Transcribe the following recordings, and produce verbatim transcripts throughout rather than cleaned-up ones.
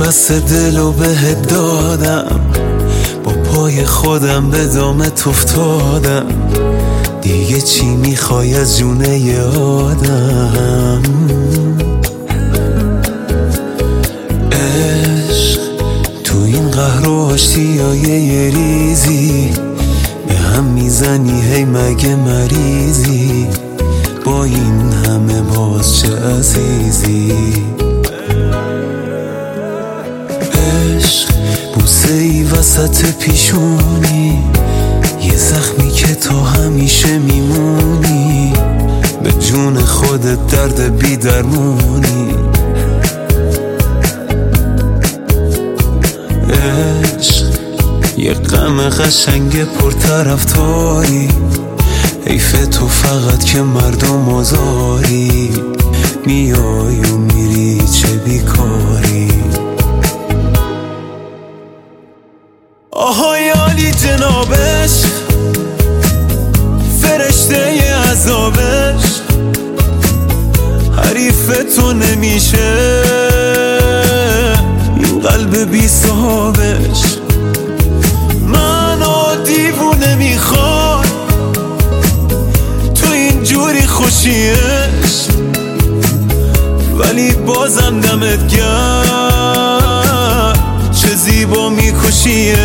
دست دلو بهت دادم، با پای خودم به دامت افتادم، دیگه چی میخوای از جونه ی آدم؟ عشق تو این قهر و آشتیای یه ریزی، به هم میزنی هی مگه مریضی، با این همه باز چه عزیزی؟ عشق بوسه ای وسط پیشونی، یه زخمی که تو همیشه میمونی، به جون خودت درد بی درمونی. عشق یه غم قشنگ پرطرفداری، حیف تو فقط که مردم آزاری، میای و میری چه بیکاری. آهای عالی جنابش، فرشته ی عذابش، حریف تو نمیشه این قلب بی صاحبش. منو دیوونه میخواد تو اینجوری خوشیش، ولی بازم دمت گرم چه زیبا میکشیش.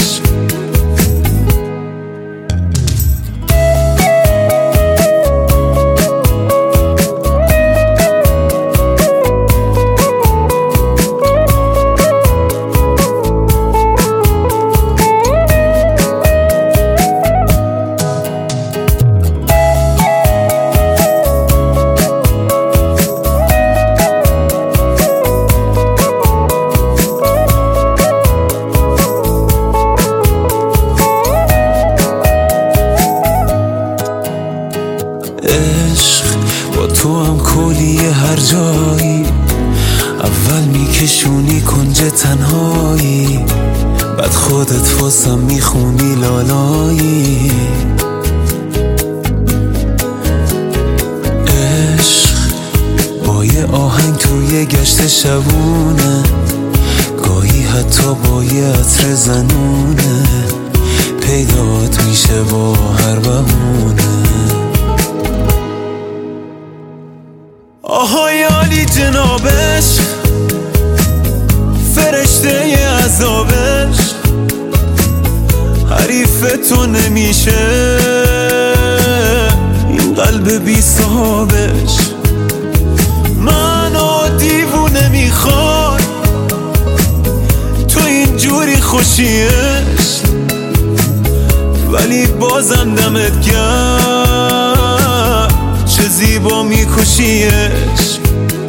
عشق با تو هم کلیه هر جایی، اول میکشونی کنج تنهایی، بعد خودت واسم میخونی لالایی. عشق با یه آهنگ توی گشت شبونه، گاهی حتی با یه عطر زنونه، پیدات میشه با هر بهونه. آهای عالی جنابش، فرشته ی عذابش، حریف تو نمیشه این قلب بی صاحبش. منو دیوونه میخواد تو اینجوری خوشیش، ولی بازم دمت گرم چه زیبا میکشیش.